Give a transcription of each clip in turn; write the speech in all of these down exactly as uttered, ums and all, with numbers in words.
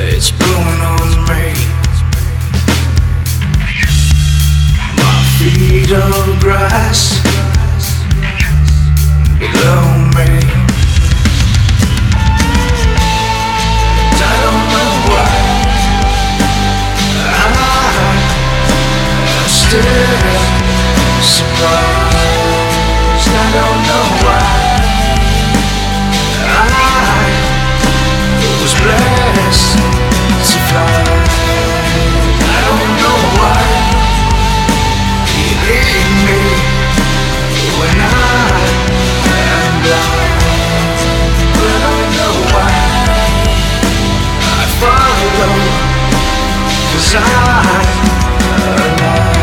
It's blowing on me. My feet are grass below me. And I don't know why I'm still surprised. I don't know why I was blessed to fly. I don't know why he hit me when I am blind. I don't know why I follow, 'cause I'm alive.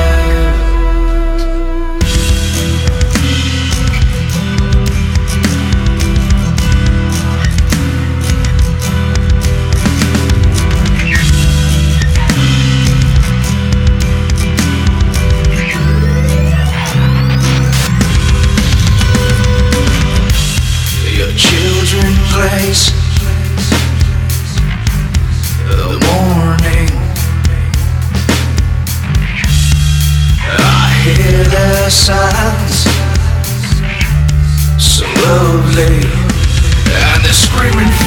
Children place the morning. I hear their sounds so lovely, and they're screaming